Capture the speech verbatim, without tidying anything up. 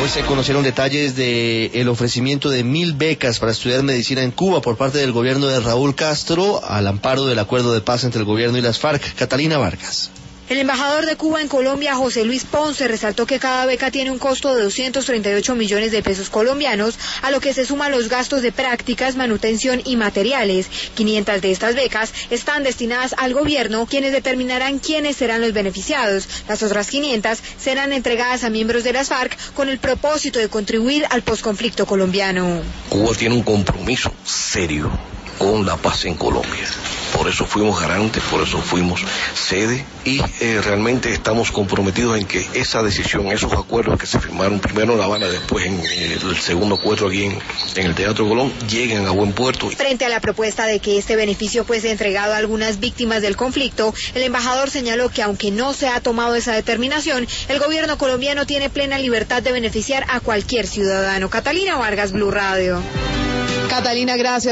Hoy se conocieron detalles del ofrecimiento de mil becas para estudiar medicina en Cuba por parte del gobierno de Raúl Castro al amparo del acuerdo de paz entre el gobierno y las FARC. Catalina Vargas. El embajador de Cuba en Colombia, José Luis Ponce, resaltó que cada beca tiene un costo de doscientos treinta y ocho millones de pesos colombianos, a lo que se suman los gastos de prácticas, manutención y materiales. quinientas de estas becas están destinadas al gobierno, quienes determinarán quiénes serán los beneficiados. Las otras quinientas serán entregadas a miembros de las FARC con el propósito de contribuir al posconflicto colombiano. Cuba tiene un compromiso serio con la paz en Colombia. Por eso fuimos garantes, por eso fuimos sede y eh, realmente estamos comprometidos en que esa decisión, esos acuerdos que se firmaron primero en La Habana, después en eh, el segundo acuerdo aquí en, en el Teatro Colón, lleguen a buen puerto. Frente a la propuesta de que este beneficio fuese entregado a algunas víctimas del conflicto, el embajador señaló que aunque no se ha tomado esa determinación, el gobierno colombiano tiene plena libertad de beneficiar a cualquier ciudadano. Catalina Vargas, Blue Radio. Catalina, gracias.